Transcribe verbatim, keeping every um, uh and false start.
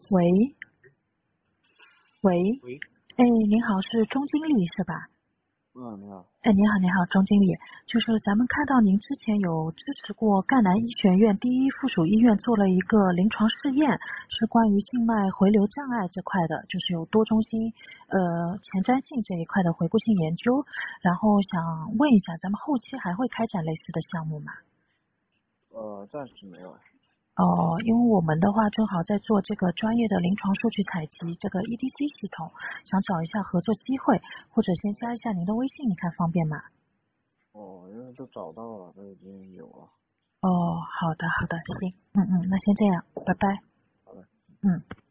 喂喂， 喂， 哎，您好，是钟经理是吧？ 嗯，你好。 哎，您好，您好，钟经理，就是咱们看到您之前有支持过赣南医学院第一附属医院做了一个临床试验，是关于静脉回流障碍这块的，就是有多中心呃前瞻性这一块的回顾性研究，然后想问一下，咱们后期还会开展类似的项目吗？ 呃，暂时没有。 哦，因为我们的话正好在做这个专业的临床数据采集，这个 E D C 系统，想找一下合作机会，或者先加一下您的微信，你看方便吗？ 哦，因为都找到了，都已经有了。 哦，好的好的，行，嗯嗯，那先这样，拜拜。 好的。 嗯。